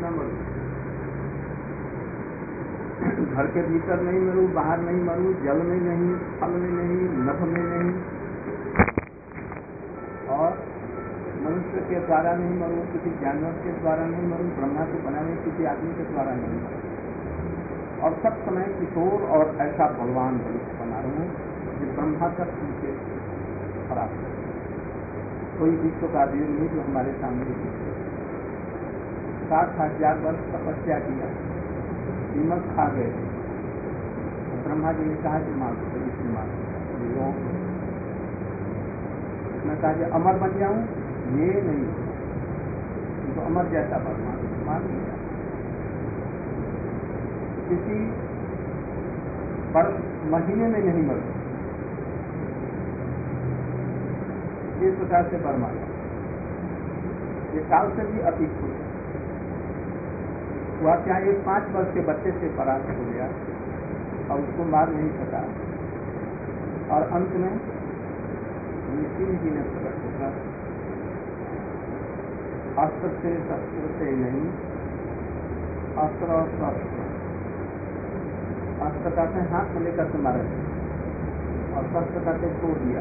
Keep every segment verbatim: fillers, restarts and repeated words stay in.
न मरूं, घर के भीतर नहीं मरूं, बाहर नहीं मरूं, जल में नहीं, फल में नहीं, नभ में नहीं, और मनुष्य के द्वारा नहीं मरूं, किसी जानवर के द्वारा नहीं मरूं, ब्रह्मा के बनाने किसी आदमी के द्वारा नहीं मरूं, और सब समय किशोर और ऐसा भगवान बना रहूं जो ब्रह्मा तक उनके प्राप्त हो। कोई विश्व का देव नहीं जो हमारे सामने सात हजार वर्ष तपस्या किया, कीमत खा गए। ब्रह्मा जी ने कहा कि मार दो, इसमें मार दो। उसने कहा कि अमर बन जाऊं, ये नहीं, तो अमर जैसा बन मार दिया। किसी पर महीने में नहीं मर, इस प्रकार से बर मारा। ये काल से भी अतीत हो गया। वह क्या एक पांच वर्ष के बच्चे से परास्त हो गया और उसको मार नहीं सका, और अंत में नितिन जी ने प्रकट होकर अस्त्र से शस्त्र से नहीं, अस्त्र और शस्त्र, अस्त्र कहते हैं हाथ में लेकर के मारा, और शस्त्र कहते तोड़ दिया,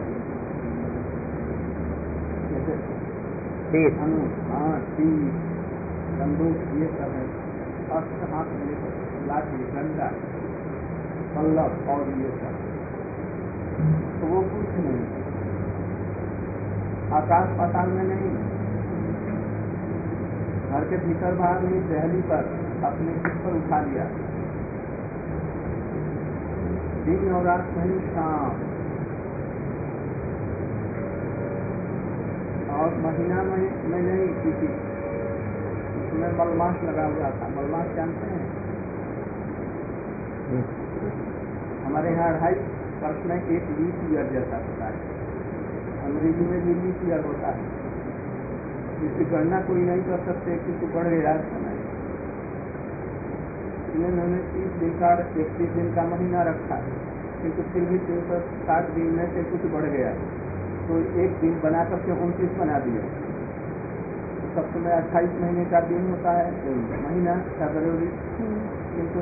जैसे धनुष, हाँ, तीर, बंदूक, ये सब है। अस्त्र हाथ में लेकर, लाठी, डंडा, पल्लव और ये सब, तो वो कुछ नहीं, आकाश पाताल में नहीं, घर के भीतर बाहर नहीं, दहली पर अपने सिर पर उठा लिया, दिन और रात नहीं, शाम और महीना में, में नहीं, किसी उसमें मलमास लगा हुआ था। मलमास जानते हैं? हमारे यहाँ अढ़ाई वर्ष में एक लीप ईयर जैसा होता है, अंग्रेजी में भी लीप ईयर होता है, जिसकी गणना कोई नहीं कर सकते, किसी बढ़ गया समय। इन्होंने तीस दिन का इकतीस दिन का महीना रखा, किंतु फिर भी तीन सौ साठ दिन में से कुछ बढ़ गया, तो एक दिन बना करके उनतीस बना दिया। सब समय अट्ठाईस महीने का दिन होता है, महीना फरवरी, किंतु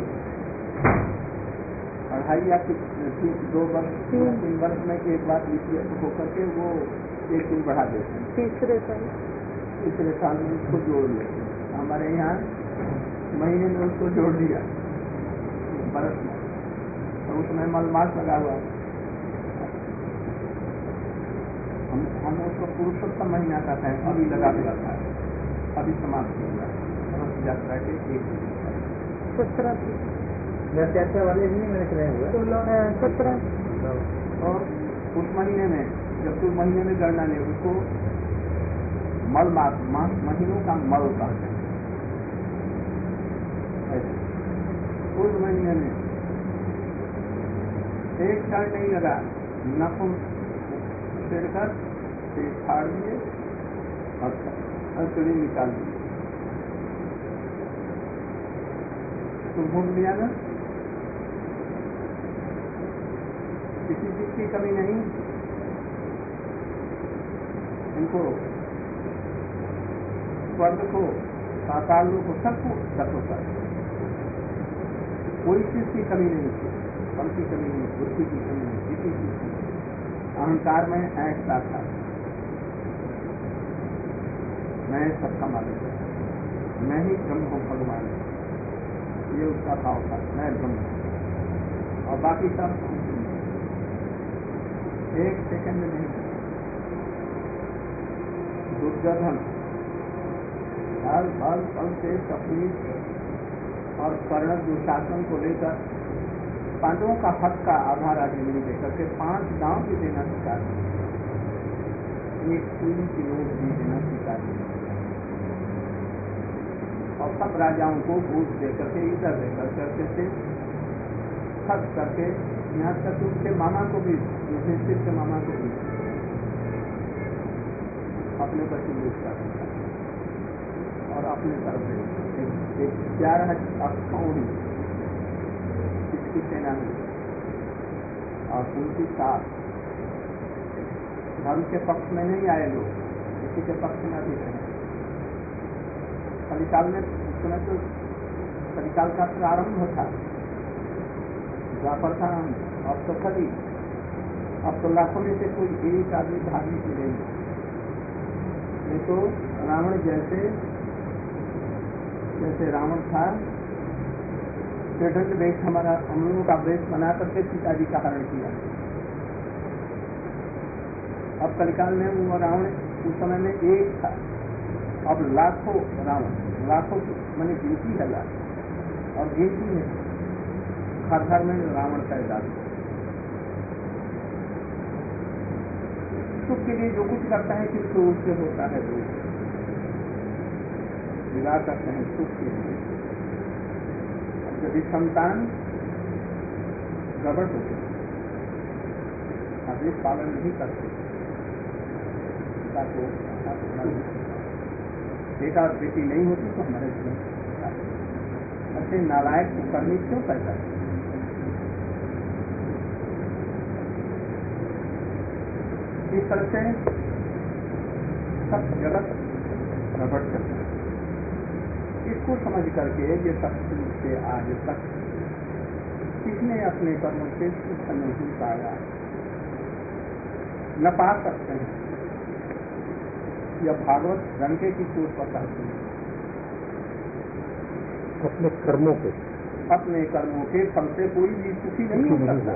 अढ़ाई या दो वर्ष तीन वर्ष में एक बार होकर के वो एक दिन बढ़ा देते हैं। तीसरे साल तीसरे साल में उसको जोड़ लेते हैं। हमारे यहाँ महीने में उसको जोड़ दिया बरस में, तो उसमें मलमास लगा हुआ। हम हम उसको पुरुषोत्तम महीना कहते हैं, अभी लगा हुआ था, अभी समाप्त होगा रथ यात्रा के एक दिन सत्रह रथ यात्रा वाले दिन में रहे हुए सत्रह। और उस महीने में जब तू महीने में गणना ले, उसको मल मास महीनों का मल कहते हैं। उस महीने में एक क्षण नहीं लगा, नाखून छेड़कर फाड़ दिए और अंतड़ी निकाल दिए। तो भूख लिया ना, किसी चीज की कमी नहीं। इनको स्वर्ग को, पाताल को, सबको सब होता है, कोई चीज की कमी नहीं थी, फल की कमी नहीं, बुद्धि की कमी नहीं, किसी चीज की। अहंकार में ऐसा था, मैं सबका मालिक हूँ, मैं ही ब्रह्म हूँ, भगवान, ये उसका भाव था, मैं ब्रह्म हूँ और बाकी सब एक सेकंड नहीं। दुर्योधन हर पल पल से अपनी और कर्ण दुशासन को लेकर पांडवों का हक का आधार आगे नहीं देकर के पांच गांव भी देना स्वीकार, एक तीन किलो भी देना स्वीकार, और सब राजाओं को भूत देकर के इधर देकर करके से खर्च करके, यहाँ तक उनके मामा को भी, युधिष्ठिर के मामा को भी अपने बच्चे यूज कर और अपने तरफ एक ग्यारह अक्षौणी इसकी सेना में और उनकी साथ धर्म के पक्ष में नहीं आए लोग, किसी के पक्ष में भी नहीं। कलिकाल में समय तो कलिकाल का प्रारंभ था, द्वापर था, अब तो कली, अब तो लाखों में से कोई एक आदमी धार्मिक मिलेंगे। नहीं तो रावण जैसे जैसे रावण था, त्रिदंड वेश हमारा हम लोगों का वेश बना करके सीता जी का हरण किया। अब कलिकाल में वो रावण उस समय में एक था, अब लाखों रावण, लाखों मैंने गिनती है लाख, और गिनती है घर घर में रावण पैदा। सुख के लिए जो कुछ करता है किस रूप से होता है, वो विवाह करते हैं सुख के लिए। यदि संतान गड़बड़ होती है, आदेश पालन नहीं करते, को बेटा और बेटी नहीं होती तो हमारे जीवन अच्छे नालायक करनी क्यों पैदा है। इस तरह से सब जगत गड़बड़ करता है। इसको समझ करके ये सब से आज तक किसने अपने कर्मों से सुख नहीं पाया, न पा सकते हैं। यह भागवत रंके की चोट बताती है। अपने कर्मों के अपने कर्मों के फल से कोई भी सुखी नहीं हो सकता।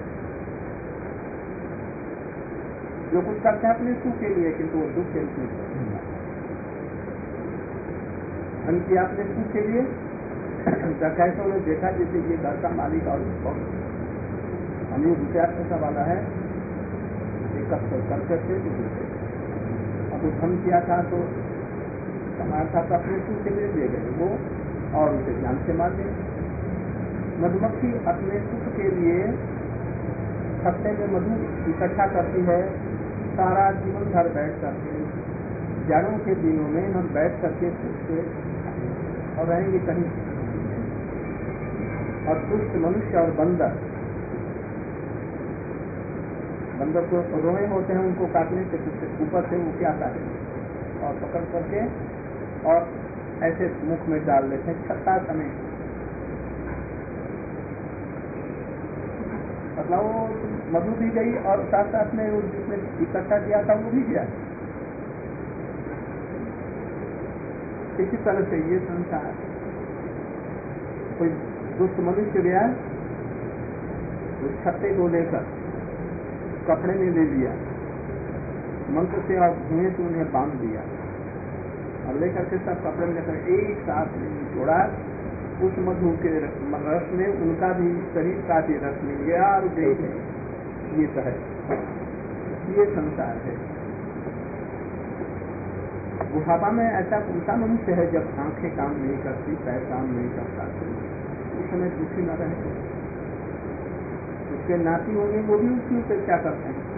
जो कुछ करते हैं अपने सुख के लिए, किंतु वो दुख के लिए धन किया अपने सुख के लिए। कैसे उन्होंने देखा जैसे ये घर का मालिक और हम ये रुपया पैसा वाला है, इकट्ठे करते थे तो दूसरे अब वो धन किया था तो हमारे साथ अपने सुख के लिए दे गए वो, और उसे जान से मार गए। मधुमक्खी अपने सुख के लिए सत्ते में मधु इकट्ठा करती है, सारा जीवन भर बैठ करके, जाड़ों के दिनों में हम बैठ करके सुख से और रहेंगे कहीं। और दुष्ट मनुष्य और बंदर, बंदर को रोए होते हैं, उनको काटने से ऊपर से वो क्या काटे और पकड़ करके और ऐसे मुख में डाल लेते हैं छत्ता समय। मतलब वो मधु भी गई और साथ साथ में वो जिसने इकट्ठा किया था वो भी गया। इसी तरह से ये संसार, कोई दुष्ट मनुष्य गया, वो छत्ते को लेकर कपड़े में ले लिया, मंत्र से और धुएं से उन्हें बांध दिया और लेकर के सब कपड़े में लेकर एक साथ छोड़ा। उस मधु के रस में उनका भी शरीर का भी रस मिल गया और देख ये तो है, ये संसार है। बुढ़ापा में ऐसा कौन सा मनुष्य है जब आंखें काम नहीं करती, पैर काम नहीं करता, उस समय दुखी न रहे। उसके नाती होंगे वो भी उसके ऊपर क्या करते हैं,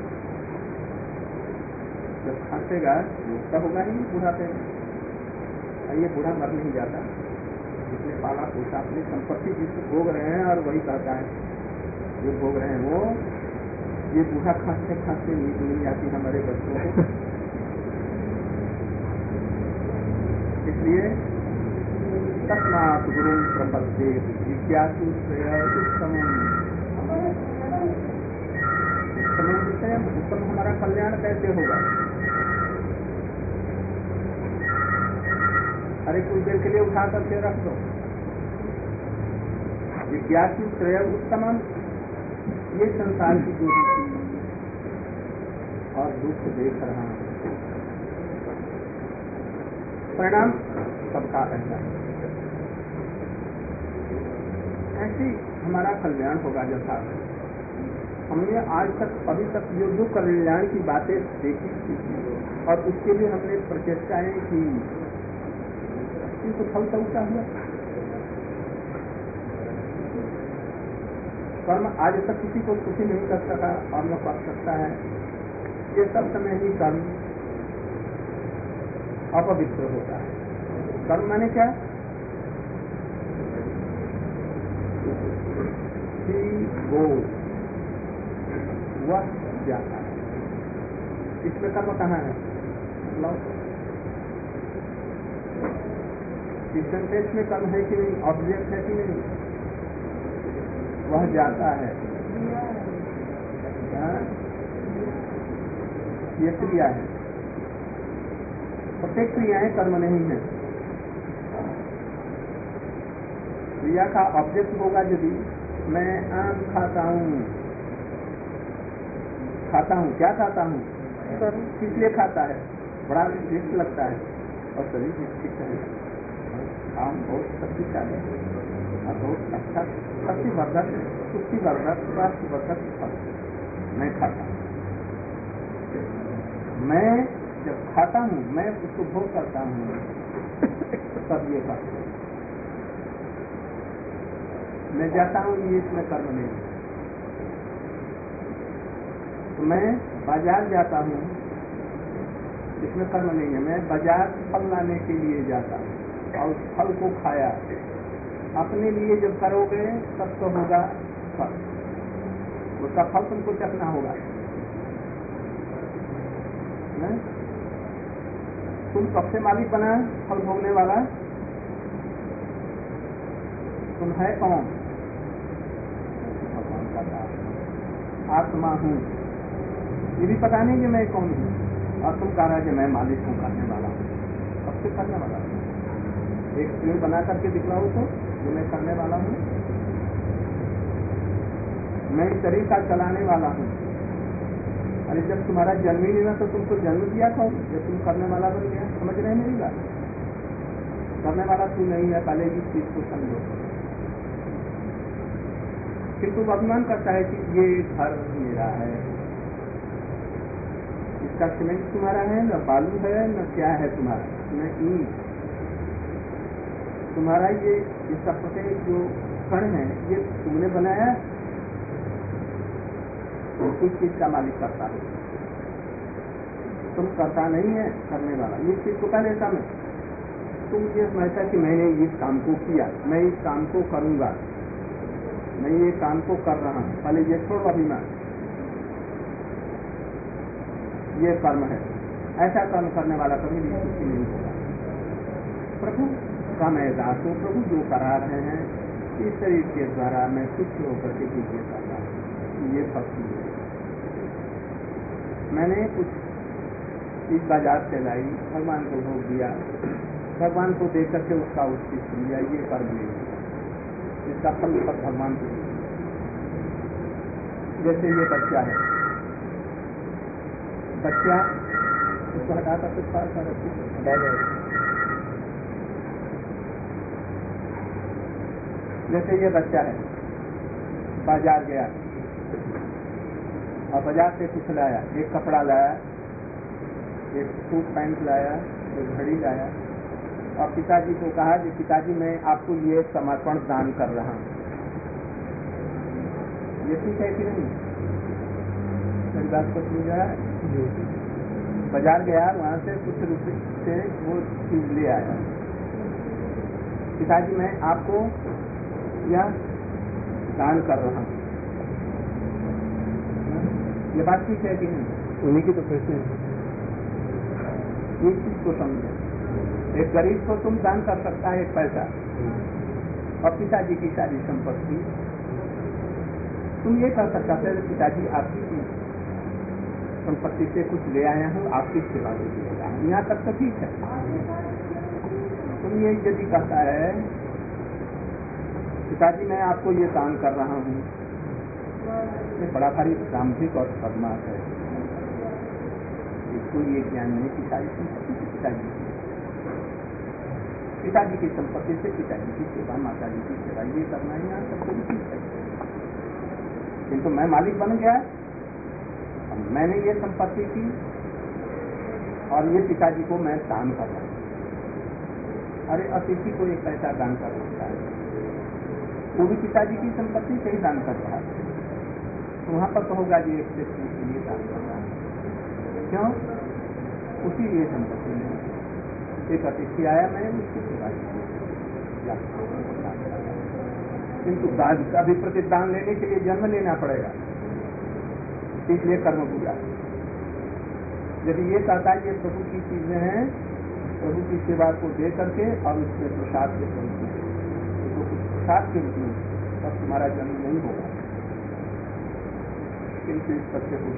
जब खांसेगा तो होगा ही बुढ़ापे में। ये बूढ़ा मर नहीं जाता, जिसने पाला पोसा अपनी संपत्ति जिसको भोग रहे हैं, और वही कहता है जो भोग रहे हैं वो, ये बूढ़ा खांसते खांसते नींद नहीं आती हमारे बच्चों को। इसलिए तस्मात् गुरु प्रपत्ते जिज्ञासु उत्तम उत्तम हमारा कल्याण कैसे होगा। अरे कुछ देर के लिए उठा करके रख दो। जिज्ञासु श्रेय उत्तम, ये संसार की जो और दुख देख रहा हूं, परिणाम सबका ऐसा है। ऐसे हमारा कल्याण होगा। जैसा हमने आज तक अभी तक जो जो कल्याण की बातें देखी थी और उसके लिए हमने प्रचेष्टाएं की, इनको फल तो क्या हुआ। कर्म आज तक किसी को सुखी नहीं कर सका और न कर सकता है। ये सब समय ही कर्म अपवित्र होता है। कर्म माने क्या, वो वह जाता है। इसमें कर्म कहाँ है, मतलब डिस्टेंस में कर्म है कि नहीं, ऑब्जेक्ट है कि नहीं, वह जाता है। हाँ? ये क्रिया है। प्रत्येक क्रियाएं कर्म नहीं है। क्रिया का ऑब्जेक्ट होगा यदि मैं आम खाता हूँ, खाता हूँ क्या खाता हूँ, किस लिए खाता है, बड़ा टेस्ट लगता है और शरीर ठीक है, आम बहुत शक्तिशाली और बहुत अच्छा शक्तिवर्धक शक्तिवर्धक स्वास्थ्यवर्धक फल मैं खाता हूँ। मैं जब खाता हूँ मैं उसको भोग करता हूँ तब ये करता हूँ। मैं जाता हूँ ये इसमें कर्म नहीं। तो मैं बाजार जाता हूँ इसमें कर्म नहीं है। मैं बाजार फल लाने के लिए जाता हूँ और उस फल को खाया, अपने लिए जब करोगे तब तो होगा फल, उसका फल तुमको चखना होगा। नहीं? तुम कब से मालिक बना फल भोगने वाला? तुम है कौन? भगवान का दास आत्मा हूँ। ये भी पता नहीं कि मैं कौन हूँ और तुम कह रहा है कि मैं मालिक हूँ, करने वाला हूँ। कब से करने वाला हूँ? एक पेड़ बना करके दिखलाओ तो जो मैं करने वाला हूँ। मैं इस शरीर का चलाने वाला हूँ। अरे जब तुम्हारा जन्म ही नहीं हुआ तो तुमको जन्म दिया कौन? जब तुम करने वाला बन गया। समझ रहे मेरी बात? करने वाला तू नहीं है, पहले इस चीज को समझो। फिर तू अभिमान करता है कि ये घर मेरा है, इसका सीमेंट तुम्हारा है, न बालू है, न क्या है तुम्हारा, न ईंट तुम्हारा। ये इसका प्रत्येक जो कण है ये तुमने बनाया, तो कुछ चीज का मालिक करता है, तुम करता नहीं है, करने वाला। ये चीज को पहले समझ। तुम ये समझता कि मैंने इस काम को किया, मैं इस काम को करूंगा, मैं ये काम को कर रहा हूं। पहले ये छोड़ो अभिमान, ये कर्म है। ऐसा कर्म करने वाला कभी भी सुखी नहीं होगा। प्रभु का मैं दास हूँ, प्रभु जो करा रहे हैं इस शरीर के द्वारा मैं सुखी होकर के कीजिए करता हूँ। ये भक्ति है। मैंने कुछ चीज बाजार से लाई, भगवान को भोग दिया, भगवान को दे करके उसका उत्कृष्ट लिया, ये कर्म नहीं है। इसका फल सब भगवान को। जैसे ये बच्चा है, बच्चा उसको हटाकर कुछ पास कर जैसे ये बच्चा है, बाजार गया और बाजार से कुछ लाया, एक कपड़ा लाया, एक सूट पैंट लाया, एक घड़ी लाया और पिताजी को कहा कि पिताजी मैं आपको ये समर्पण दान कर रहा हूँ। ये ठीक है कि नहीं? मेरी बात को समझ रहा है? बाजार गया, वहां से कुछ रुपये से वो चीज ले आया। पिताजी मैं आपको यह दान कर रहा हूँ। ये बात ठीक है कि नहीं? उन्हीं की तो प्रश्न है। ये चीज को समझे। एक गरीब को तुम दान कर सकता है एक पैसा, और पिताजी की सारी संपत्ति तुम ये कर सकता है, पिताजी आपकी संपत्ति से कुछ ले आया हूँ, आपकी सेवा दे दिएगा। यहाँ तक तो ठीक है। तुम ये यदि कहता है पिताजी मैं आपको ये दान कर रहा हूँ, ये बड़ा भारी दाम्भिक और बदमाश है। इसको ये ज्ञान नहीं कि सारी संपत्ति पिताजी की, पिताजी की संपत्ति से पिताजी की सेवा, माता जी की सेवा, ये करना ही यहाँ सबको ठीक है। किंतु मैं मालिक बन गया, मैंने ये संपत्ति की और ये पिताजी को मैं दान कर रहा हूँ। अरे अतिथि को एक पैसा दान कर सकता है, वो भी पिताजी की संपत्ति से ही दान कर रहा है, तो वहां पर कहोगा जी एक व्यक्ति के लिए दान कर रहा है। क्यों? उसी लिए संपत्ति नहीं। एक अतिथि आया, मैंने उसकी सेवा की, किंतु अभी प्रतिदान लेने के लिए जन्म लेना पड़ेगा, इसलिए कर्म पूरा। यदि ये कहता है ये प्रभु की चीजें हैं प्रभु की सेवा को दे करके और उसके प्रसाद के स्वरूप में, तो कुछ प्रसाद के रूप में तब तुम्हारा जन्म नहीं होगा, किंतु इस सत्य को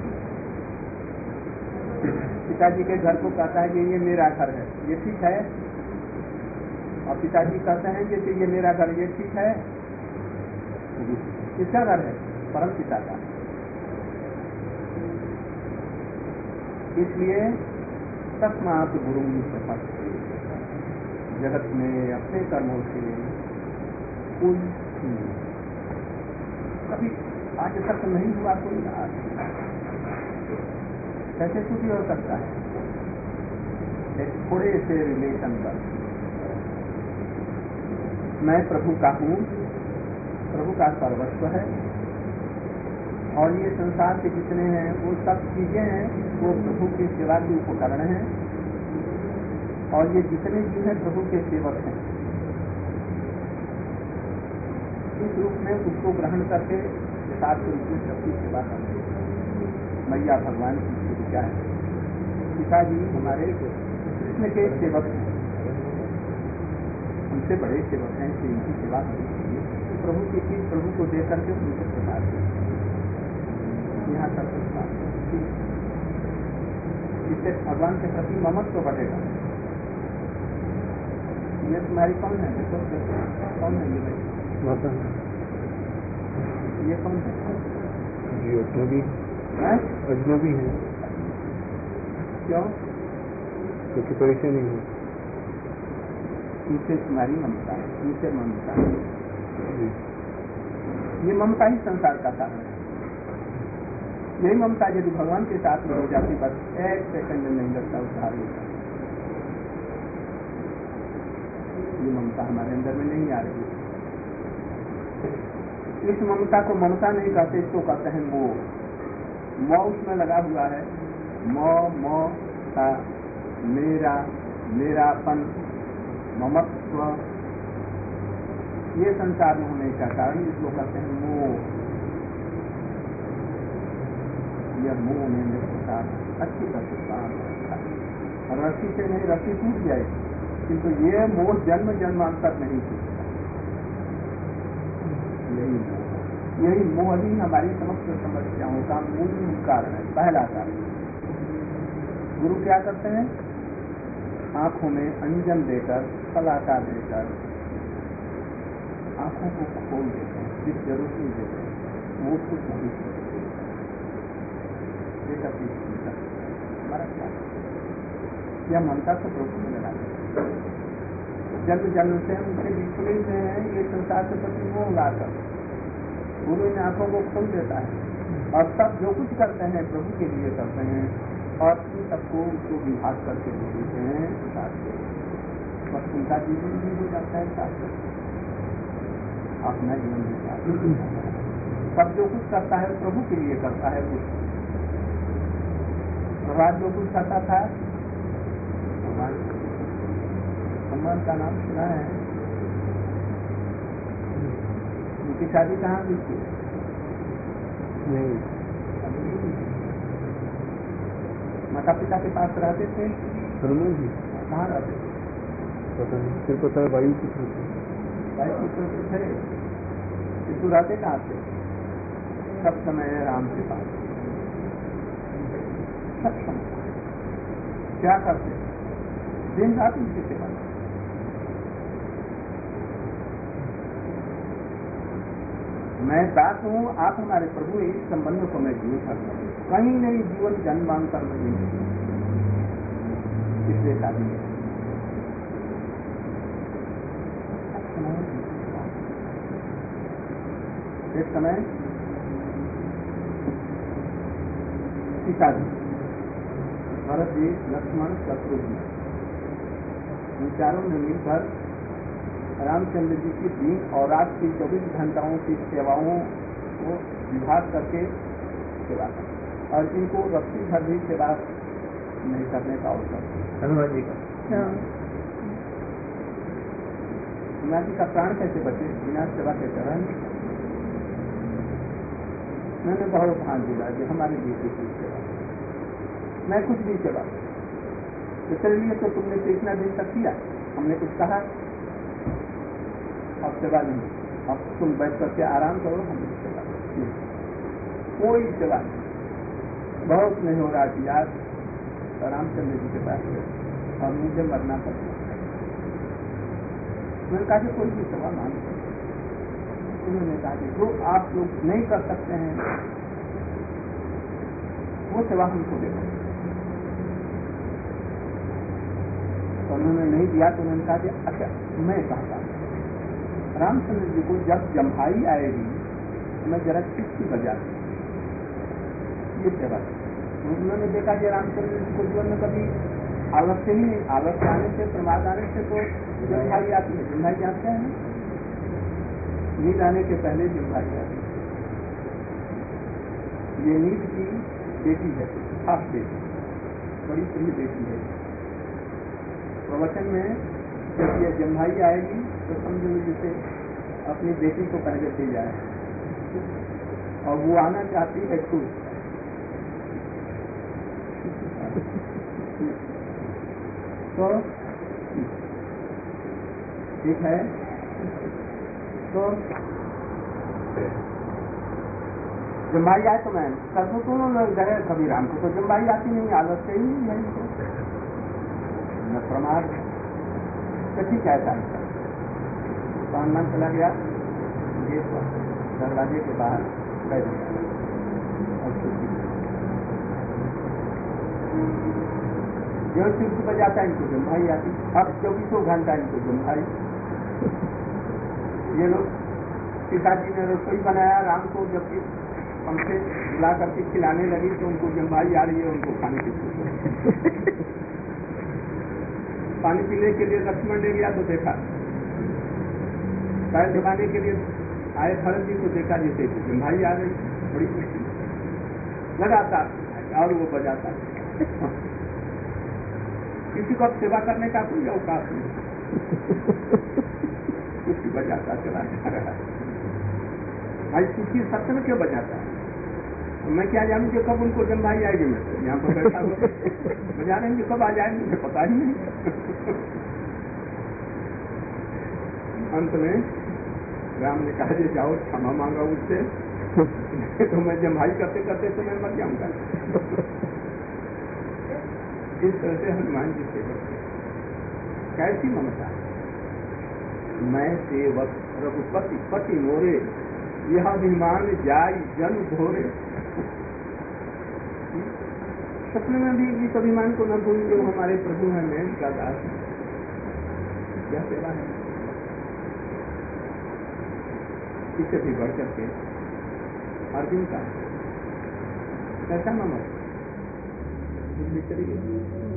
पिताजी के घर को कहता है कि ये मेरा घर है, ये ठीक है, और पिताजी कहते हैं कि ये मेरा घर, ये ठीक है, किसका घर है? परम पिता का। इसलिए तस्मात् गुरुं प्रपद्ये, जगत में अपने कर्मों से कोई कभी आज तक नहीं हुआ, कोई आज कैसे छुट्टी हो सकता है? एक थोड़े से रिलेशन पर मैं प्रभु का हूँ, प्रभु का सर्वस्व है, और ये संसार के जितने हैं वो सब चीजें हैं वो प्रभु के सेवा के उपकरण हैं, और ये जितने जीव हैं प्रभु के सेवक हैं। इस रूप में उसको ग्रहण करके साथ रूप में सबकी सेवा करते हैं। मैया भगवान की सेविका है, पिताजी हमारे कृष्ण के सेवक हैं, उनसे बड़े सेवक हैं कि इनकी सेवा करनी चाहिए। तो प्रभु की चीज प्रभु को दे करके उनसे प्रसाद यहाँ तक इससे भगवान के प्रति ममत्व बढ़ेगा। ये तुम्हारी कौन है? देखो कौन है? ये माता, ये कौन है? जी अजनबी, अजनबी है। क्यों? क्योंकि परेशानी है। इनसे तुम्हारी ममता है, इनसे ममता है। ये ममता ही संसार का कारण है। यही ममता यदि भगवान के साथ में हो जाती, बस एक सेकंड में नहीं लगता उद्धार होता। ये ममता हमारे अंदर में नहीं आ रही। इस ममता को ममता नहीं कहते, इसको कहते हैं मोह। मोह उसमें लगा हुआ है, मोह मोह का मेरा, मेरापन, ममत्व, ये संसार में होने का कारण इसको कहते हैं मोह। यह मोह में मेरे साथ अच्छी तरह रस्सी से नहीं, रस्सी टूट जाएगी, किंतु ये मोह जन्म जन्मांतर नहीं टूटता। यही यही मोह ही हमारी समस्त समस्याओं का मूल कारण है, पहला कारण। गुरु क्या करते हैं? आंखों में अंजन देकर, सलाका देकर आंखों को खोल देते हैं, जिस जरूरत नहीं देते हैं, वो कुछ नहीं हमारा क्या? यह ममता तो प्रभु में लगा जन्म जन्म से हम उनसे बिछड़े हुए हैं, ये संसार के प्रति मोह लाकर गुरु इन आंखों को खोल देता है, और सब जो कुछ करते हैं प्रभु के लिए करते हैं, और इन सबको उसको विभाग करके दे देते हैं साथ में, बस उनका जीवन भी हो जाता है साथ में, अपना जीवन भी साथ में। सब जो कुछ करता है प्रभु के लिए करता है। कुछ प्रभात जो कुछ करता था, भगवान का नाम सुना है, उनकी शादी कहाँ हुई थी? माता पिता के पास रहते थे? हनुमान जी कहाँ रहते थे? पता नहीं, फिर पता है वायु पुत्र थे। वायु पुत्र थे, किंतु रहते कहाँ थे? सब समय राम के पास, सब समय क्या करते? दिन रात उनकी सेवा। मैं दास हूँ, आप हमारे प्रभु, इस संबंध को मैं जीव सकता हूँ, कहीं नहीं जीवन जन्मांतर नहीं, इसलिए शादी है। एक समय सीता जी, भरत जी, लक्ष्मण, शत्रुघ्न, इन चारों ने मिलकर रामचंद्र जी की दिन और रात की चौबीस घंटाओं की सेवाओं को विभाग करके सेवा कर, और इनको रस्सी भर भी सेवा नहीं करने का अवसर हनुमान जी का। हनुमान जी का प्राण कैसे बचे? बिना सेवा के चरण मैंने बहुत ध्यान दिला कि हमारे लिए की सेवा, मैं कुछ भी सेवा, तो तेरे लिए तो तुमने तो इतना दिन तक किया, हमने कुछ कहा, अब सेवा नहीं, अब तुम बैठ करके आराम करो, हमने सेवा नहीं, कोई सेवा नहीं। बहुत नहीं हो रहा कि यार रामचंद्र जी के पास और मुझे मरना पड़ता। मैंने कहा कि कोई भी सेवा मांग, उन्होंने कहा कि जो आप लोग नहीं कर सकते हैं वो सेवा हमको दे दो। तो उन्होंने नहीं दिया तो उन्होंने कहा कि अच्छा मैं कहता हूँ रामचंद्र जी को जब जम्हाई आएगी तो मैं जरा चिट्ठी बजा ये सेवा। उन्होंने देखा कि रामचंद्र जी को जीवन में कभी आलस्य ही नहीं, आलस्य आने से प्रमाद आने से तो जम्हाई आती है। जम्हाई जानते हैं, नींद आने के पहले जम्हाई आती है। ये नींद की बेटी है, खास बेटी, बड़ी प्रिय बेटी है। प्रवचन में जब ये जम्हाई आएगी तो समझो जैसे अपनी बेटी को पहले दे जाए और वो आना चाहती है खुद। तो ठीक है, तो जम्बाई आए तो मैं कर दूँ, तो गए कभी राम को तो जम्बाई आती नहीं, आलस से ही नहीं न प्रमाद। तो ठीक है, ऐसा तो हनुमान चला गया गेट पर, दरवाजे के बाहर बैठ गया और छुट्टी जो चिट्ठी बजाता है इनको जम्हाई आती। अब चौबीसों घंटा इनको जम्हाई। ये लोग पिताजी ने रसोई बनाया राम को, जबकि पंखे बुला करके खिलाने लगी तो उनको जम्हाई आ रही है, उनको खाने की पानी पीने के लिए लक्ष्मण ले गया तो देखा, पैर दबाने के लिए आए भरत जी को देखा जैसे जम्हाई आ गई, बड़ी खुशी लगाता और वो बजाता। किसी को अब सेवा करने का कोई अवकाश नहीं, कुछ बजाता चला जा रहा है। भाई किसी सत्य में क्यों बजाता है? तो मैं क्या जानूं कि कब उनको जम्हाई आएगी। मैं तो यहाँ पर बैठा हुआ बजा रहे हैं, कब आ जाएंगे मुझे पता ही नहीं। अंत में राम ने कहा जे जाओ क्षमा मांगा उससे, तो मैं जम्हाई करते करते तो मैं मर जाऊंगा। इस तरह से हनुमान जी सेवक कैसी ममता, मैं सेवक रघुपति पति मोरे, यह अभिमान जाई जन घोरे। सपने में भी इस अभिमान को न भूल जो हमारे प्रभु हैं, मैं इनका दास हूं। यह सेवा है, इससे भी बढ़ करके अर्जुन का कैसा ममता चलिए,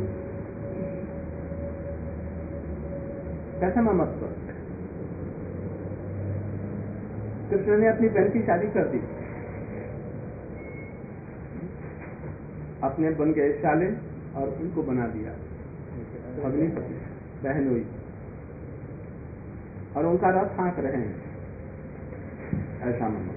कैसा ममत्व। कृष्ण ने अपनी बहन की शादी कर दी, अपने बन गए शाले और उनको बना दिया अग्निपति, बहन हुई और उनका रथ हाँक रहे हैं। ऐसा ममत्व।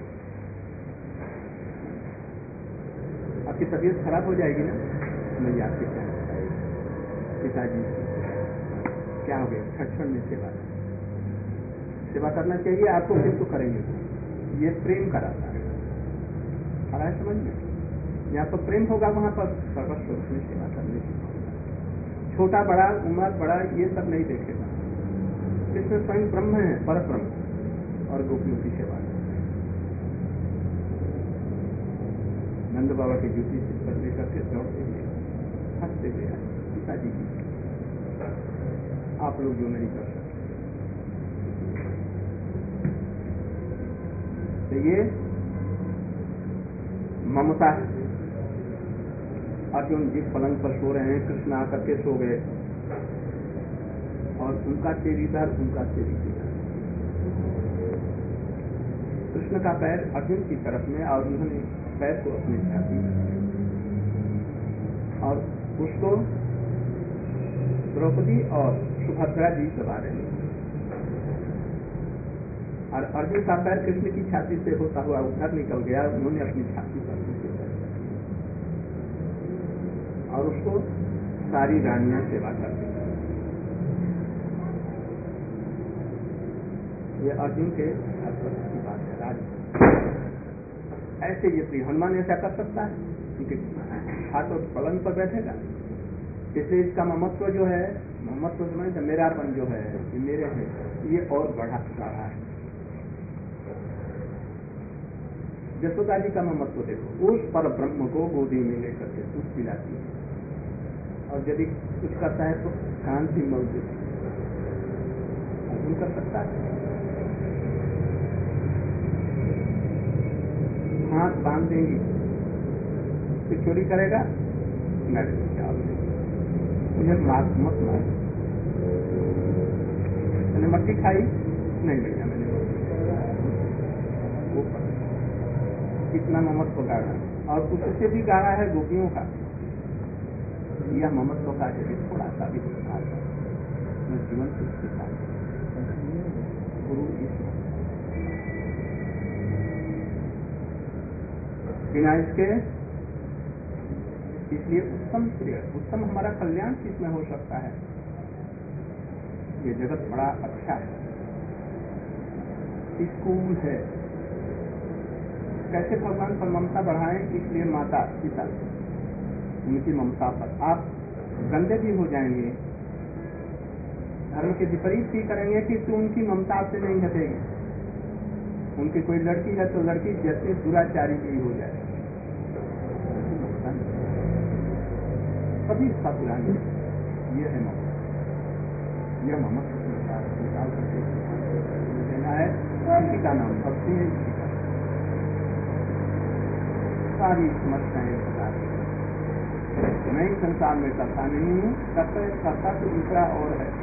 आपकी तबीयत खराब हो जाएगी ना, मैं आपके क्या पिताजी क्या हो गया, क्षण में सेवा सेवा करना चाहिए आपको, फिर तो करेंगे। ये प्रेम कराता है, आ रहा है समझ में? यहाँ पर प्रेम होगा वहां पर सर्वस्व रूप में सेवा करने की। छोटा बड़ा उम्र बड़ा ये सब नहीं देखेगा। कृष्ण स्वयं ब्रह्म है, पर ब्रह्म, और गोपियों की सेवा करते हैं। नंद बाबा की जूती सिर पर लेकर के दौड़ते हुए हंसते हुए आए, पिताजी की आप लोग जो नहीं कर सकते। तो ये ममता है। अर्जुन जिस पलंग पर सो रहे हैं, कृष्ण आकर के सो गए और उनका सिर इधर, उनका सिर इधर। कृष्ण का पैर अर्जुन की तरफ में और उन्होंने पैर को अपने छाती और उसको द्रौपदी और सुभद्रा जी दबा रहे हैं और अर्जुन का पैर कृष्ण की छाती से होता हुआ उधर निकल गया। उन्होंने अपनी छाती पर और उसको सारी रानियां सेवा करती हैं। ये अर्जुन के अद्भुत की बात है। राज ऐसे ये प्रिय हनुमान ऐसा कर सकता है क्योंकि हाथ और पलंग पर बैठेगा, इसलिए इसका ममत्व जो है, ममत्व समझ मेरापन जो है, ये मेरे है, ये और बढ़ा रहा है। यशोदा जी का ममत्व देखो, उस पर ब्रह्म को गोदी में लेकर के दूध पिलाती है, और यदि कुछ करता है तो शांति मल देती है। अर्जुन कर सकता है? हाथ बांध देंगी तो चोरी करेगा, मैं मुझे मार मत मार। मैंने मट्टी खाई नहीं भैया, मैंने वो कितना ममत्व गाढ़ा, और उससे भी गाढ़ा है गोपियों का। यह ममत्व का यदि थोड़ा सा भी विस्तार है जीवन के साथ गुरु बिना इसके, इसलिए उत्तम प्रिय, उत्तम हमारा कल्याण किसमें हो सकता है? ये जगत बड़ा अच्छा है, स्कूल है। कैसे भगवान पर ममता बढ़ाएं? इसलिए माता पिता उनकी ममता पर आप गंदे भी हो जाएंगे, धर्म के विपरीत भी करेंगे कि तू उनकी ममता से नहीं हटेगी। उनकी कोई लड़की है तो लड़की जैसे दुराचारी की हो जाए, कभी इसका बुरा नहीं। ये है ममता, यह ममता निकाल करके देना है। किसी का नाम भक्ति है, किसी का सारी समस्याएं बता मैं इस संसार में करता नहीं हूँ, करता करता तो दूसरा और है।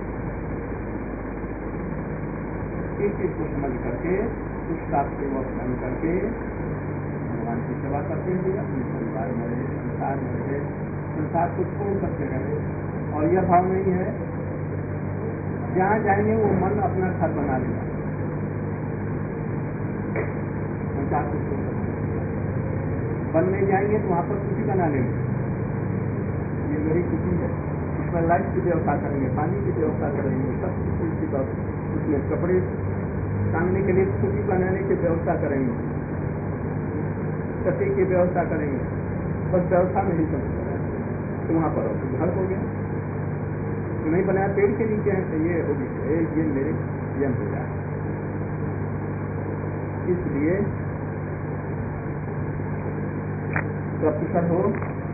एक चीज को समझ करके उसका सेवक बन करके भगवान की सेवा करते हुए अपने परिवार में रहे, संसार में रहे, संसार को छोड़ करके रहे। और यह भाव नहीं है जहाँ जाएंगे वो मन अपना घर बना लेगा, संसार को छोड़ करके बन नहीं जाएंगे तो वहाँ पर खुशी बना लेंगे। ये मेरी खुशी है, इसमें लाइट की व्यवस्था करेंगे, पानी की व्यवस्था करेंगे, सब कुछ उसमें कपड़े टांगने के लिए खुशी बनाने की व्यवस्था करेंगे, छठी की व्यवस्था करेंगे। बस व्यवस्था में ही सब तो वहाँ पर घर हो गया, नहीं बनाया पेड़ के नीचे है तो ये हो गया, ये मेरे ये मेरा। इसलिए प्रोफेसर हो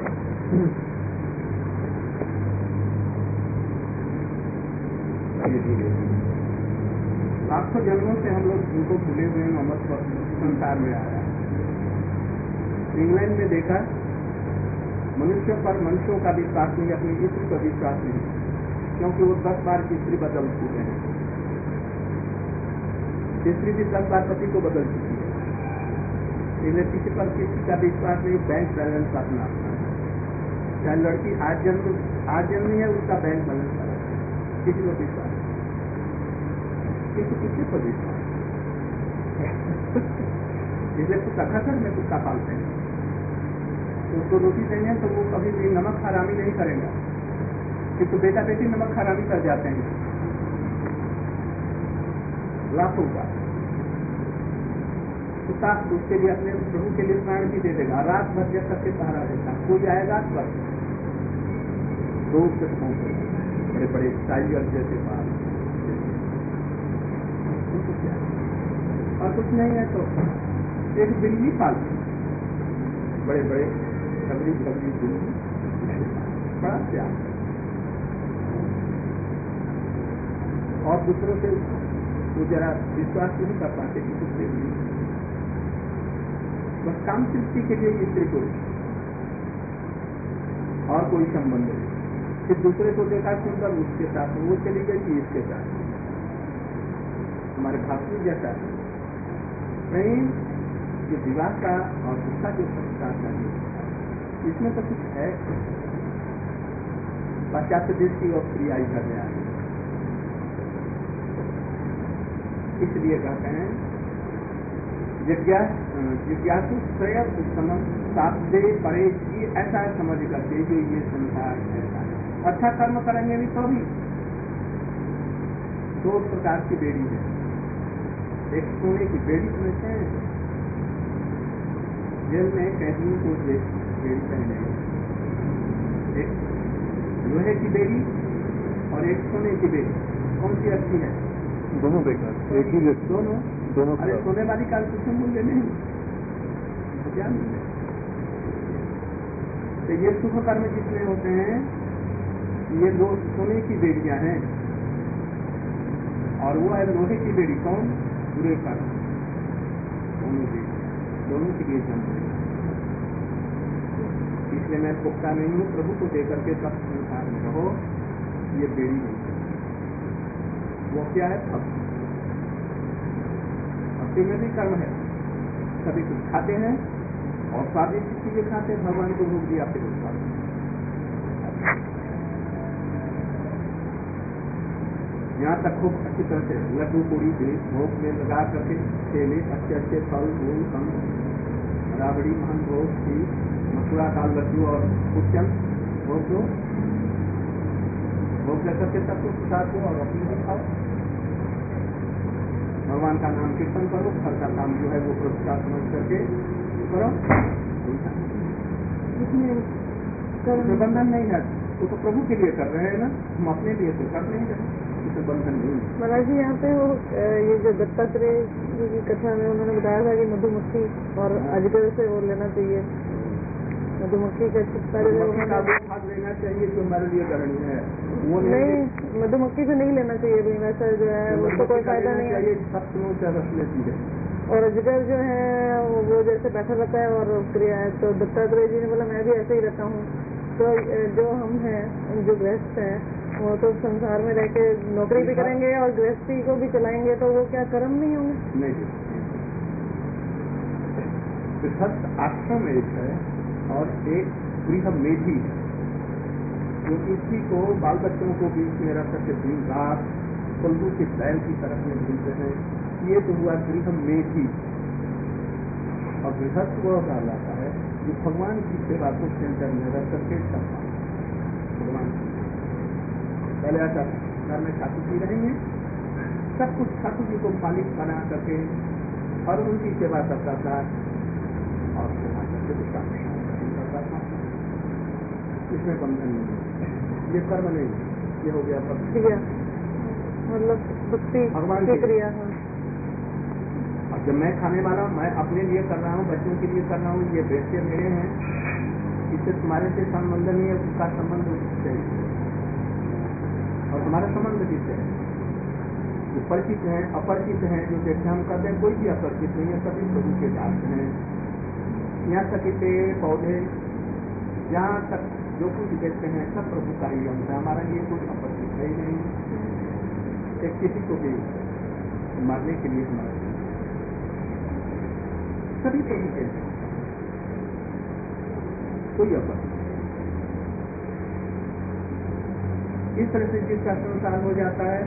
लाखों जन्मों से हम लोग उनको भूले हुए मोहम्मद पर संसार में आया। इंग्लैंड में देखा मनुष्यों पर मनुष्यों का विश्वास नहीं, अपनी स्त्री पर विश्वास नहीं, क्योंकि वो दस बार की स्त्री बदल चुके हैं। स्त्री भी दस बार पति को बदल चुकी है, इसलिए किसी पर किसी का विश्वास नहीं। बैंक बैलेंस अपना चाहे लड़की आज जन्म आज जन्मी है उसका बैंक बैलेंस करा, किसी को विश्वास किसी किसी पर विश्वास। इसलिए कुत्ता घर में कुत्ता पालते हैं, तो उसको रोटी देंगे तो वो कभी भी नमक हरामी नहीं करेगा, किंतु बेटा बेटी नमक हरामी कर जाते हैं लाखों का। कुत्ता उसके लिए अपने प्रभु के लिए प्राण भी दे देगा, रात भर जब तक सहारा देता। कोई आएगा बस रोड से पहुंचेगा, बड़े बड़े टाइगर जैसे बाल, और कुछ नहीं है तो एक बिल्ली पालती, बड़े बड़े खबरी खबरी बिल्ली, बड़ा प्यार। और दूसरों से वो जरा विश्वास नहीं कर पाते कि दूसरे भी बस काम सृष्टि के लिए स्त्री को और कोई संबंध नहीं। फिर दूसरे को देखा सुनकर उसके साथ वो चली गई, इसके साथ हमारे भाषण जैसा नहीं। ये विवाह का और उसका जो संस्कार है इसमें तो कुछ है। पाश्चात्य देश की और क्रियाई करने आई, इसलिए कहते हैं जिज्ञासु श्रेय उत्तम साधे परे, ये ऐसा समझ करके जो ये संसार ऐसा है, अच्छा कर्म करेंगे भी तो भी दो प्रकार की बेड़ी है। एक सोने की बेड़ी समझते हैं, जेल में कैदियों को बेड़ी पहनेंगे, एक लोहे की बेड़ी और एक सोने की बेड़ी। कौन सी अच्छी है? दोनों बेकार, एक ही जैसे दोनों दोनों अरे खराब। सोने वाली का कुछ मूल्य नहीं, क्या मूल्य? तो ये शुभ कर्म जितने होते हैं ये दो सोने की बेड़ियां हैं और वो है लोहे की बेड़ी। कौन? बुरे कर्म। दोनों बेड़ी, दोनों के लिए जन्म है। इसलिए मैं पुख्ता नहीं हूँ, प्रभु को देकर के सब संसार में रहो, ये बेड़ी नहीं। वो क्या है? भक्ति। भक्ति में भी कर्म है। कभी कुछ खाते हैं और स्वादिष्ट चीजें खाते हैं, भगवान को भोग दिया फिर उसका यहाँ तक खूब अच्छी तरह से लड्डू पूड़ी भोग में लगा करके केले, अच्छे अच्छे फल फूल फल, राबड़ी महान भोग की मथुरा का लड्डू और उच्चन भोग दो, भोग लेकर के सबको प्रसाद दो और अपने भी खाओ। भगवान का नाम कीर्तन करो, घर का काम जो है वो पुरस्कार समझ करके करो। इसमें बंधन नहीं है, वो तो प्रभु के लिए कर रहे हैं ना, हम अपने लिए तो कर नहीं रहे, इसमें बंधन नहीं है। महाराज जी यहाँ पे वो ये जो दत्तात्रेय जी की कथा में उन्होंने बताया था कि मधुमक्खी और अजगर से वो लेना चाहिए, मधुमक्खी का चित्ता जो है मधुमक्खी का वो भाग लेना चाहिए जो हमारे लिए ग्रहणीय है, वो नहीं, मधुमक्खी से नहीं लेना चाहिए भाई, वैसा जो है उसको कोई फायदा नहीं है। सत्सनों से रस लेती है। और अजगर जो है वो जैसे बैठा रहता है और क्रिया है, तो दत्तात्रेय जी ने बोला मैं भी ऐसे ही रहता हूँ। तो जो हम हैं जो गृहस्थ हैं वो तो संसार में रह के नौकरी भी करेंगे और गृहस्थी को भी चलाएंगे, तो वो क्या कर्म नहीं होंगे? नहीं, गृहस्थ आश्रम एक है और एक गृह मेधी है, जो इसी को बाल बच्चों को बीच में रख करके दिन रात कुल्लू के बैल की तरफ में घूमते हैं, ये तो हुआ गृह मेधी। और गृहस्थ वो कहलाता है जो भगवान की सेवा को सेंटर में रख करके करता है। भगवान पहले ऐसा घर में ठाकुर जी रहेंगे, सब कुछ ठाकुर जी को मालिक बना करके और उनकी सेवा करता था और सेवा करके करता था। इसमें बंधन नहीं, ये कर्म नहीं, ये हो गया भक्ति, मतलब भक्ति भगवान की क्रिया। अब जब मैं खाने वाला हूँ, मैं अपने लिए कर रहा हूँ, बच्चों के लिए कर रहा हूँ, ये वैसे मेरे हैं, इससे तुम्हारे से संबंध नहीं है, उसका संबंध उससे और हमारा संबंध किससे है? जो परिचित हैं, अपरिचित हैं, जो देखते हम करते हैं, कोई भी अपरिचित नहीं है, सभी प्रभु के दास हैं। यहाँ तक पेड़ पौधे, जहाँ तक जो कुछ देखते हैं सब प्रभु का ही अंश है, हमारा ये कोई अपरिचित है ही नहीं। एक किसी को भी मारने के लिए हमारा सभी प्रभु के कोई अपरिचित। इस तरह से जिसका संसार हो जाता है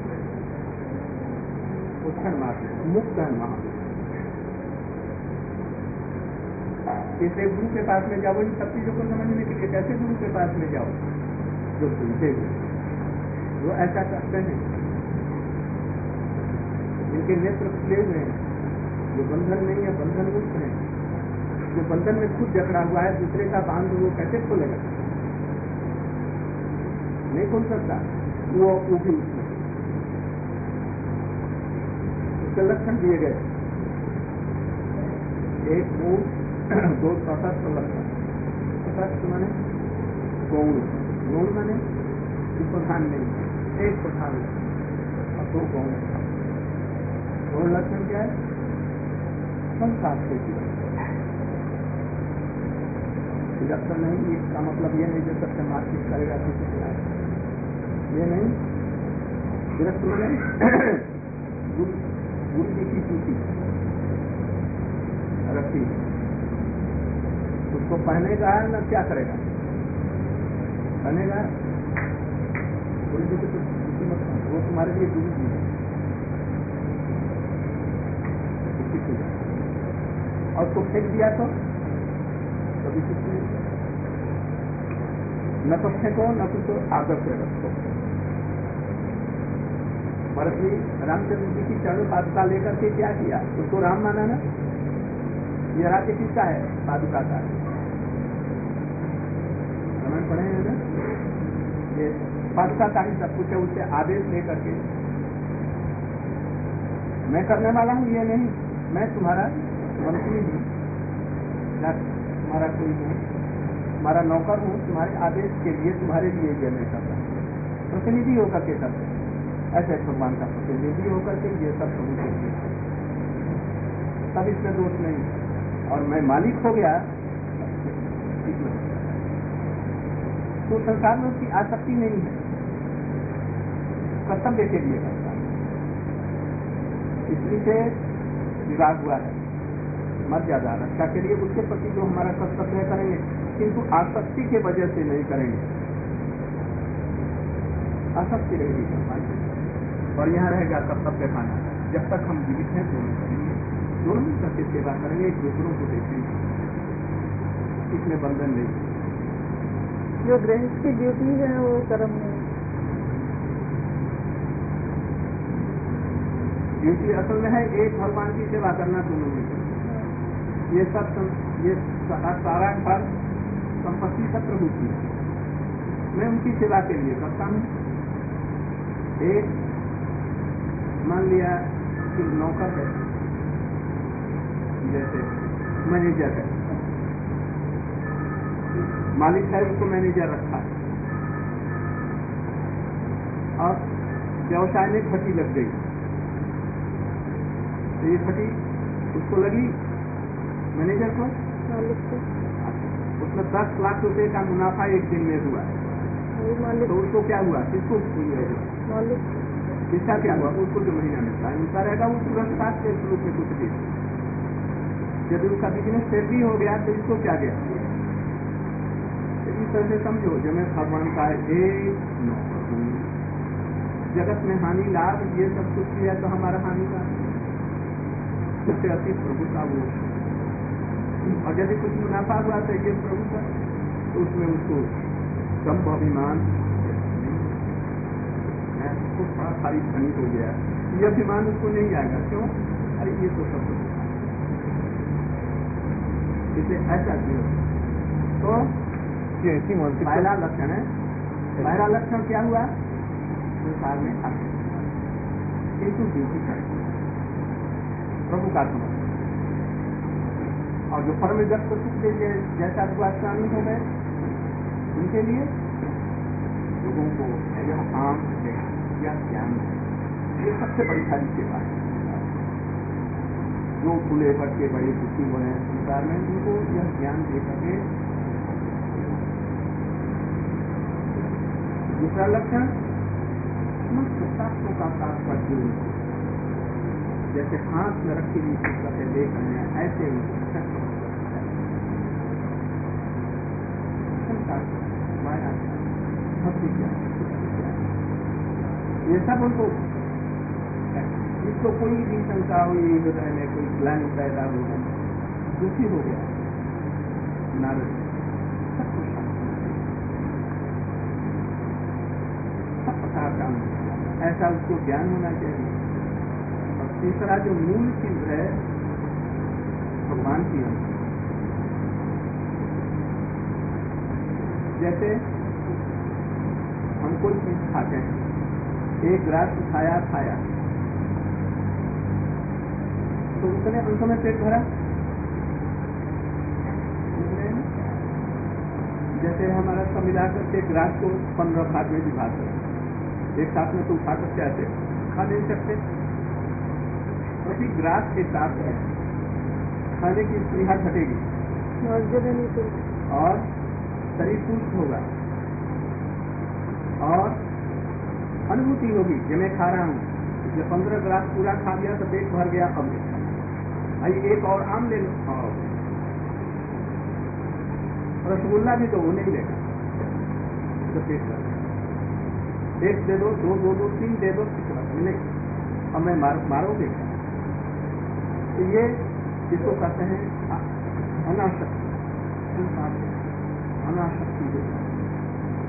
वो क्षण मात्र मुक्त है, महा। इसलिए गुरु के पास में जाओ, इन सब चीजों को समझने के लिए कैसे गुरु के पास में जाओ? जो सुनते हुए वो ऐसा करते हैं, जिनके नेत्र खुले हुए हैं, जो बंधन नहीं है, बंधन मुक्त है, जो बंधन में खुद जकड़ा हुआ है, दूसरे का बांध वो कैसे खोलेगा? नहीं खोल सकता। वो वो भी उसमें उसके लक्षण दिए गए, एक मूल, दो तटस्थ लक्षण। तटस्थ माने गौण, गौण माने प्रधान नहीं, एक प्रधान और दो गौण। गौण लक्षण क्या है? संसार से लक्षण नहीं, इसका मतलब ये नहीं जो सबसे मार्किट करेगा तो चलाए, ये नहीं। विरक्त माने गुरु जी की सूची रखी, उसको पहनेगा ना क्या करेगा? पहनेगा। गुरु जी की तो सूची मत, वो तुम्हारे लिए गुरु जी है, और उसको फेंक दिया तो कभी कुछ नहीं। न तो फेंको न तो आदर से रखो। भरत जी रामचंद्र जी की चरण पादुका लेकर के क्या किया? उसको राम माना ना? ये राज्य किसका है? पादुका का। समझ पड़े हैं ना? ये पादुका का ही सब कुछ है। उससे आदेश लेकर के मैं करने वाला हूँ ये नहीं, मैं तुम्हारा मंत्री हूँ या तुम्हारा कोई हूँ, तुम्हारा नौकर हूँ, तुम्हारे आदेश के लिए तुम्हारे लिए ये मैं करता हूँ, प्रतिनिधि होकर के करते हैं। ऐसे भगवान का प्रतिनिधि होकर के ये सब प्रभु करते हैं, तब इसमें दोष नहीं। और मैं मालिक हो गया तो संसार में उसकी आसक्ति नहीं है, कर्तव्य के लिए करता है। इसलिए से विवाह हुआ है, मर्यादा रक्षा के लिए उसके प्रति जो हमारा कर्तव्य करेंगे, किंतु आसक्ति के वजह से नहीं करेंगे। आसक्ति रहेगी हमारी और यहाँ रहेगा कर्तव्य खाना। जब तक हम जीवित हैं दोनों करेंगे, दोनों मिलकर के सेवा करेंगे, एक दूसरों को देखेंगे, इसमें बंधन नहीं। जो गृहस्थ की ड्यूटी है वो कर्म नहीं। ड्यूटी असल में है एक भगवान की सेवा करना दोनों में। ये सब ये सारा फल संपत्ति सब प्रभु की है, मैं उनकी सेवा के लिए करता हूँ। एक मान लिया कि नौकर है, जैसे मैनेजर है, मालिक है उसको मैनेजर रखा है और व्यवसाय में फटी लग गई, तो ये फटी उसको लगी मैनेजर को, उसमें दस लाख रुपए का मुनाफा एक दिन में हुआ, तो उसको क्या हुआ? किसको किसका क्या हुआ? उसको जो महीना मिलता है उनका रहेगा, वो पुरस्कार के रूप में कुछ भी। यदि उसका बिजनेस फेल भी हो गया तो इसको क्या गया? इस तरह से समझो, जब मैं भगवान का एक नौकर हूँ, जगत में हानि लाभ ये सब कुछ भी है तो हमारा हानि का सबसे अति प्रभु का वो, और यदि कुछ मुनाफा हुआ तो ये प्रभु का, तो उसमें उसको कम अभिमान, उसको थोड़ा सारी धनी हो गया, ये अभिमान उसको नहीं आएगा। क्यों? अरे ये तो सब इसे ऐसा क्यों? तो पहला लक्षण है, पहला लक्षण क्या हुआ? संसार में आते किंतु ड्यूटी करें प्रभु का समझ, और जो परम जगत सुख के लिए जैसा हुआ स्वामी हो गए, उनके लिए लोगों को यह आम या ज्ञान, ये सबसे बड़ी सारी सेवा है। जो खुले बच्चे बड़े दुखी हो रहे हैं संसार में, उनको यह ज्ञान दे सके। दूसरा लक्षण समस्त शास्त्रों का तात्पर्य, जैसे हाथ में रखी हुई पुस्तकें देख रहे हैं ऐसे माया भक्ति ज्ञान, ये सब उनको, इसको कोई भी शंका हुई हृदय में, कोई ग्लानि पैदा हो गई, दुखी हो गया, नारद सब कुछ सब प्रकार का ऐसा उसको ज्ञान होना चाहिए। और तीसरा जो मूल चीज है भगवान की, जैसे हम कोई चीज खाते हैं, एक ग्रास खाया खाया तो उतने अंकों में पेट भरा, जैसे हमारा सब मिलाकर के ग्रास को पंद्रह भाग में विभाग कर एक साथ में तो उठा सकते ऐसे खा नहीं सकते, प्रति ग्रास के साथ खाने की स्पृहा घटेगी और शरीर पुष्ट होगा और अनुभूति होगी कि मैं खा रहा हूँ। इसलिए पंद्रह ग्रास पूरा खा लिया तो पेट भर गया, अब भाई एक और आम ले लो, रसगुल्ला भी तो वो नहीं लेगा तो पेट भर, एक दे दो, दो दो दो तीन दे दो, नहीं अब मैं मार, मारोगे। तो ये इसको कहते हैं अनाशक्ति, अनाशक्ति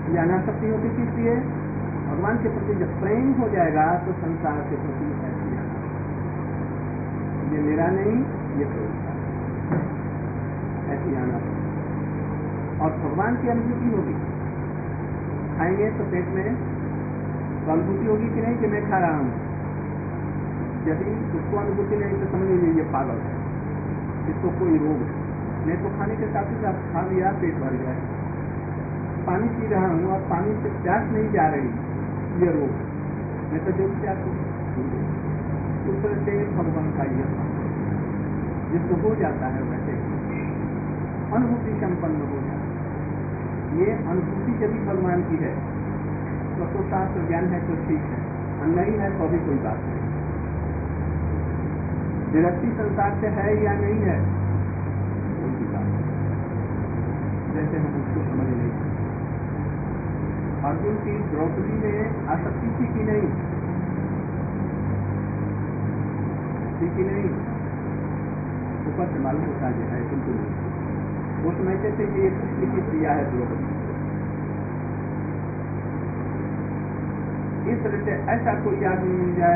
ये अनासक्ति होती किस लिए? भगवान के प्रति जब प्रेम हो जाएगा तो संसार के प्रति ऐसी अनासक्ति, ये मेरा नहीं, ये प्रभु, ऐसी अनासक्ति। और भगवान की अनुभूति होगी, खाएंगे तो पेट में तो अनुभूति होगी कि नहीं कि मैं खा रहा हूँ। यदि उसको अनुभूति नहीं तो समझ लीजिए ये पागल है, इसको कोई रोग है। मैं तो खाने के साथ ही साथ खा लिया, पेट भर गया। पानी पी रहा हूँ और पानी से प्यास नहीं जा रही, ये रोग। मैं तो जो प्यास दूसरे से भगवान का ये जिसको हो जाता है वैसे अनुभूति संपन्न हो जाता है। ये अनुभूति यदि भगवान की है तो शास्त्र ज्ञान है तो ठीक है, और नहीं है तो भी कोई बात नहीं। विरक्ति संसार से है या नहीं है कोई भी बात नहीं, जैसे हम उसको समझ नहीं। अर्जुन की द्रौपदी में आसक्ति थी कि नहीं, थी कि नहीं, ऊपर से मालूम होता है बिल्कुल नहीं। वो समझते थे कि ये कृष्ण की प्रिया है द्रौपदी। इस तरह से ऐसा कोई आदमी मिल जाए,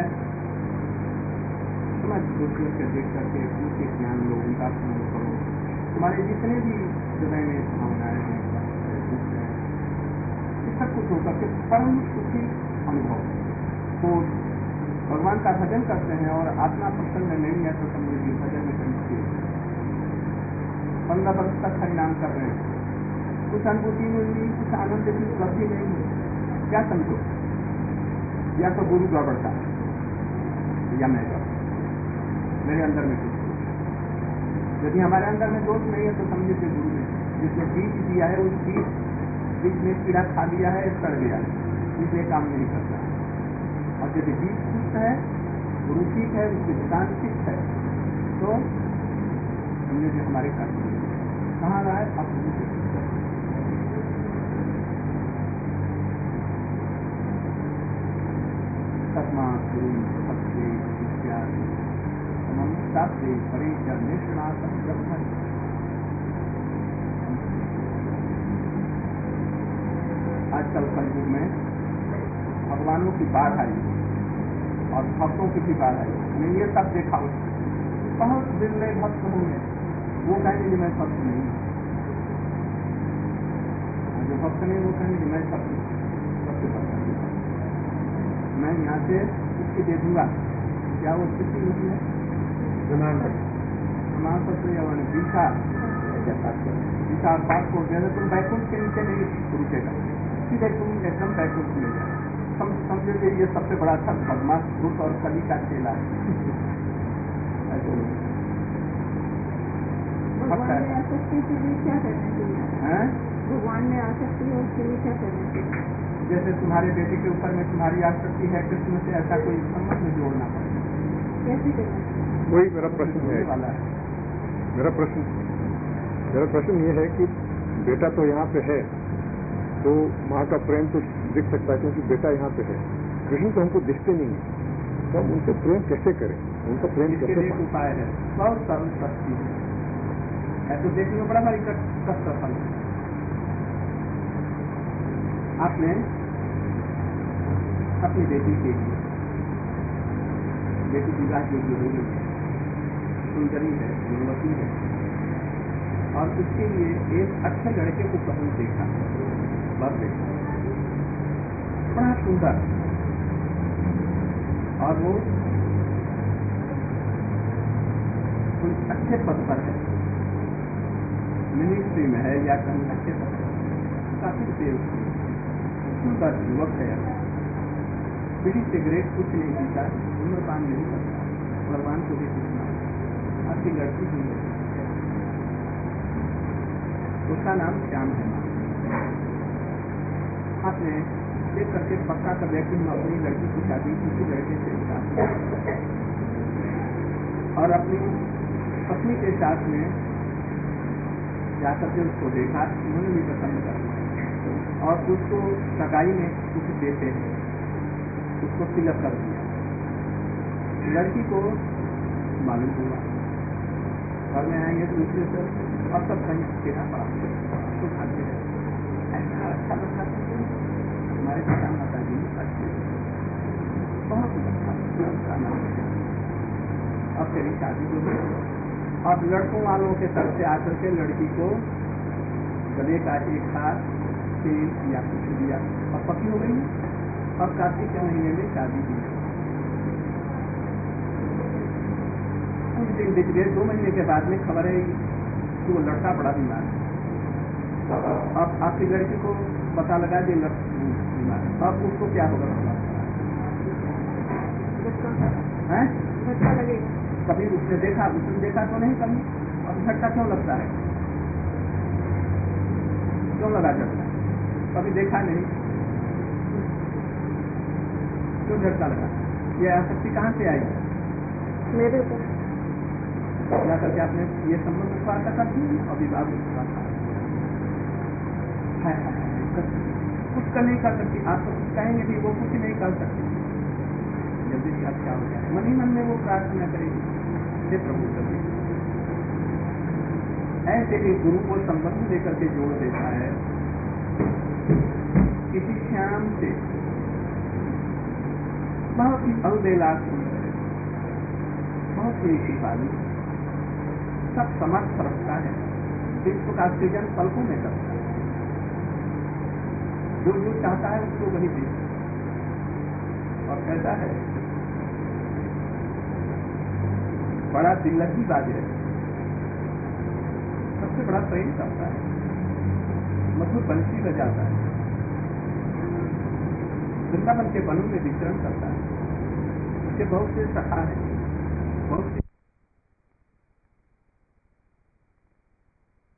समाज दोषियों के देख करके उनके ज्ञान लो, उनका स्मरण करो। तुम्हारे जितने भी हृदय में भावनाएं हैं, सब कुछ होकर के परम सुखी अनुभव तो भगवान का भजन करते हैं और आत्मा प्रसन्न नहीं है तो समझिए भजन में कहीं पंद्रह वर्ष तक हरिनाम कर रहे हैं, कुछ अनुभूति में नहीं, कुछ आनंद की उपलब्धि नहीं है, क्या समझो? या तो गुरु गड़बड़ता है या मैं गड़बड़, मेरे अंदर में कुछ। यदि हमारे अंदर में दोष नहीं है तो समझिए कि गुरु ने जिसने बीज दिया है उस बीज बीज में कीड़ा खा लिया है, सड़ गया है, इसलिए काम नहीं करता। और यदि बीज सुस्त है, गुरु ठीक है, उसके दुकान ठीक है, तो समझिए कि हमारे कर्म कहाँ रहा है अब तस्मा गुरु भक्ति इत्यादि शास्त्री परिचय निष्णात आजकल कलयुग में भगवानों की बाढ़ आई और भक्तों की भी बाढ़ आई। मैं ये सब देखा, बहुत दिन में भक्त होंगे वो कहेंगे कि मैं भक्त नहीं, जो भक्त नहीं वो कहेंगे कि मैं सब सबसे भक्त नहीं, मैं यहाँ से उसकी दे दूंगा। क्या वो स्थिति नहीं है? प्रमाण पत्र या वीसा वीसा पासपोर्ट दे तुम बैकुंठ के नीचे नहीं रुकेगा, सीधे तुम एकदम बैकुंठ में जाए। हम समझो कि ये सबसे बड़ा था बदमाश दुख और कली का खेला है। भगवान ने आसक्ति के लिए क्या करना चाहिए? भगवान ने आसक्ति है उसके लिए क्या करना चाहिए? जैसे तुम्हारे बेटे के ऊपर में तुम्हारी आसक्ति है, कृष्ण से ऐसा कोई संबंध जोड़ना पड़ेगा। कैसे करना? वही मेरा प्रश्न है वाला है। मेरा प्रश्न मेरा प्रश्न ये है कि बेटा तो यहाँ पे है तो माँ का प्रेम तो दिख सकता है क्योंकि बेटा यहाँ पे है, कृष्ण तो हमको दिखते नहीं है, तो हम उनसे प्रेम कैसे करें? उनका प्रेम कैसे? उपाय है बहुत सरल शक्ति है, तो देखने में बड़ा भारी कष्ट फल। आपने अपनी बेटी के लिए, बेटी विवाह के लिए हो गई, सुंदरी है, गुणवती है, और उसके लिए एक अच्छे लड़के को पसंद देखा, बस देखा, बड़ा सुंदर, और वो कोई अच्छे पद पर है, मिनिस्ट्री में है या कहीं अच्छे पद पर, काफी देव सुंदर युवक है, बीड़ी सिगरेट कुछ नहीं पीता, धूम्रपान नहीं करता, भगवान को भी पूछना आपकी लड़की की है, उसका नाम श्याम है। आपने देख करके पक्का कर दिया कि हम अपनी लड़की की शादी किसी लड़के से साथ और अपनी पत्नी के साथ में जाकर के उसको देखा, उन्होंने भी पसंद कर और उसको सगाई में कुछ देते हैं, उसको तिलक कर दिया। लड़की को मालूम हुआ घर में आएंगे तो दूसरे से अब तक कहीं तेरा पड़ा तो खाते हैं, ऐसा अच्छा लगता है हमारे पिता माता जी अच्छे बहुत अच्छा नाम। अब तेरी शादी हो गई, अब लड़कों वालों के तरफ से आकर के लड़की को गले का एक हाथ तेल या कुछ दिया और पक्की हो गई। अब कार्तिक के महीने में शादी की, कुछ दिन बीत गए, दो महीने के बाद में खबर है कि वो लड़का बड़ा बीमार है। अब आपकी लड़की को पता लगा कि लड़का बीमार है, अब उसको क्या होगा? हैं? झटका लगेगा। कभी उसने देखा, उसने देखा तो नहीं कभी, अब झटका क्यों लगता है? क्यों लगा झटका? कभी देखा नहीं, क्यों झटका लगा? ये आसक्ति कहाँ से आई? मेरे ऊपर या करके आपने ये संबंध उत्पाद कर दी, अभिभावक कुछ कर नहीं कर सकती। आप तो कुछ कहेंगे भी, वो कुछ नहीं कर सकती। जल्दी से अच्छा हो जाए, मन ही मन में वो प्रार्थना करेगी, हे प्रभु कभी ऐसे ही गुरु को संबंध लेकर के जोड़ देता है। किसी श्याम से बहुत ही अलबेला सुंदर है, बहुत ही शिफाली, सब समर्थ रखता है, विश्व का सृजन पलकों में करता है, जो जो चाहता है उसको वही देता है। और कहता है बड़ा दिल्लगी बाजे, सबसे बड़ा प्रेम करता है, मधुर बंसी बजाता है, वृंदावन के वनों में विचरण करता है। उसके बहुत से सखा है, बहुत से